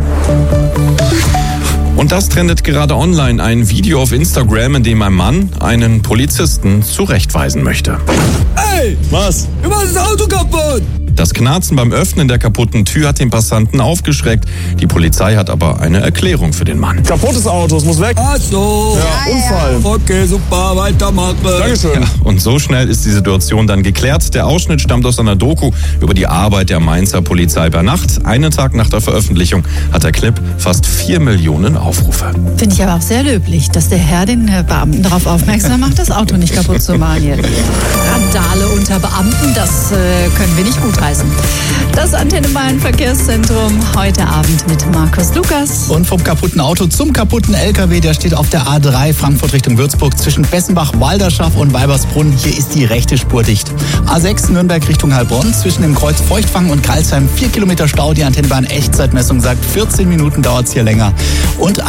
Und das trendet gerade online, ein Video auf Instagram, in dem ein Mann einen Polizisten zurechtweisen möchte. Ey, was? Du machst das Auto kaputt! Das Knarzen beim Öffnen der kaputten Tür hat den Passanten aufgeschreckt. Die Polizei hat aber eine Erklärung für den Mann. Kaputtes Auto, es muss weg. Ach so. Ja, Unfall. Okay, super, weitermachen. Dankeschön. Ja, und so schnell ist die Situation dann geklärt. Der Ausschnitt stammt aus einer Doku über die Arbeit der Mainzer Polizei bei Nacht. Einen Tag nach der Veröffentlichung hat der Clip fast vier Millionen Aufrufe. Finde ich aber auch sehr löblich, dass der Herr den Beamten darauf aufmerksam macht, das Auto nicht kaputt zu machen hier. Randale unter Beamten, das äh, können wir nicht gutheißen. Das Antenne Bayern Verkehrszentrum heute Abend mit Markus Lukas. Und vom kaputten Auto zum kaputten L K W, der steht auf der A drei Frankfurt Richtung Würzburg zwischen Bessenbach, Walderschaff und Weibersbrunn. Hier ist die rechte Spur dicht. A sechs Nürnberg Richtung Heilbronn zwischen dem Kreuz Feuchtwangen und Karlsheim vier Kilometer Stau. Die Antenne Bayern Echtzeitmessung sagt, vierzehn Minuten dauert es hier länger. Und A acht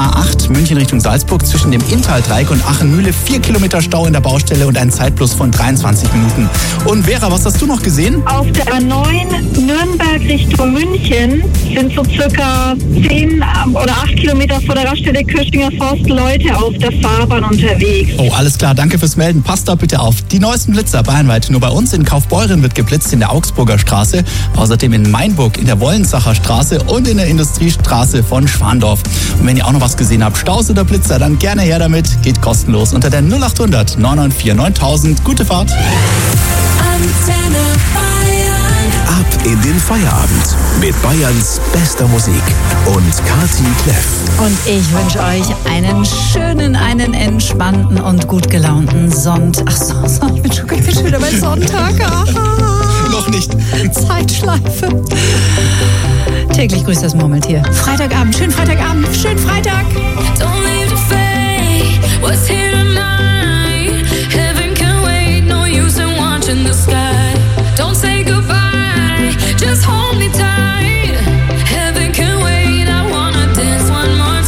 München Richtung Salzburg zwischen dem Inntal-Dreieck und Aachen-Mühle. Vier Kilometer Stau in der Baustelle und ein Zeitplus von dreiundzwanzig Minuten. Und Vera, was hast du noch gesehen? Auf der A neun Nürnberg Richtung München sind so circa zehn oder acht Kilometer vor der Raststätte Köschinger Forst Leute auf der Fahrbahn unterwegs. Oh, alles klar, danke fürs Melden. Passt da bitte auf. Die neuesten Blitzer bayernweit. Nur bei uns in Kaufbeuren wird geblitzt in der Augsburger Straße, außerdem in Mainburg in der Wollensacher Straße und in der Industriestraße von Schwandorf. Und wenn ihr auch noch was gesehen habt, Staus oder Blitzer, dann gerne her damit. Geht kostenlos unter der null acht hundert neun neun vier neuntausend. Gute Fahrt. Antenne Bayern. Ab in den Feierabend mit Bayerns bester Musik und Kati Kleff. Und ich wünsche euch einen schönen, einen entspannten und gut gelaunten Sonntag. Ach so, so ich, bin schon, ich bin schon wieder bei Sonntag. Noch nicht. Zeitschleife. Täglich grüßt das Murmeltier. Freitagabend, schönen Freitagabend, schönen Freitag. Don't leave the fate, what's here tonight? Heaven can wait, no use in watching the sky. Don't say goodbye, just hold me tight. Heaven can wait, I wanna dance one more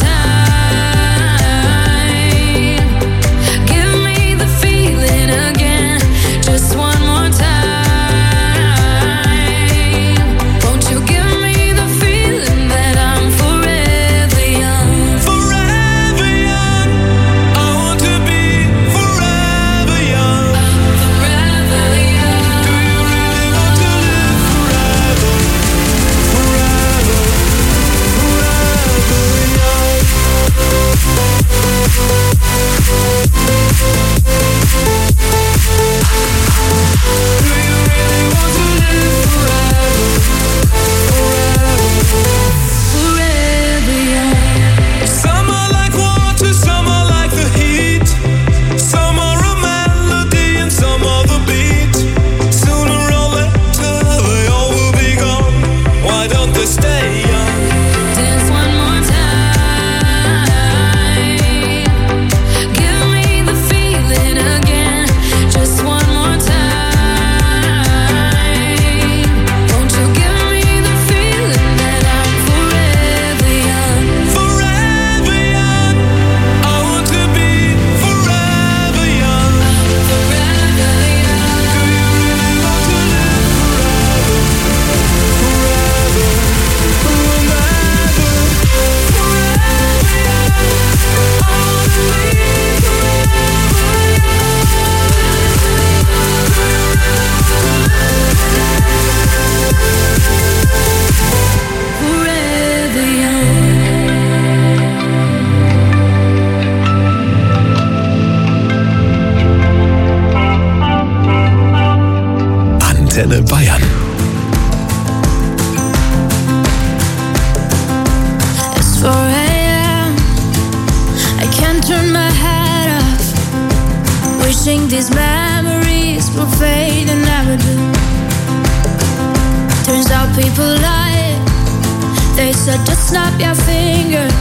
time. Give me the feeling again, just one more time. Won't you give me the feeling that I'm forever young? Forever young, I want to be forever young. Forever young. Do you really want to live forever? Forever, forever young. Do you really want to live forever? Forever young. Some are like water, some are like the heat. Some are a melody and some are the beat. Sooner or later they all will be gone. Why don't they stay young? Dance one more time. Give me the feeling again, just one more time. Won't you give me the feeling that I'm forever young? Forever young, I want to be forever young. Forever young. Do you really want to live forever? Forever, forever, forever young. I want to be forever young. Antenne Bayern. It's four a.m. I can't turn my head off. Wishing these memories will fade and never do. Turns out people lie. They said just snap your fingers.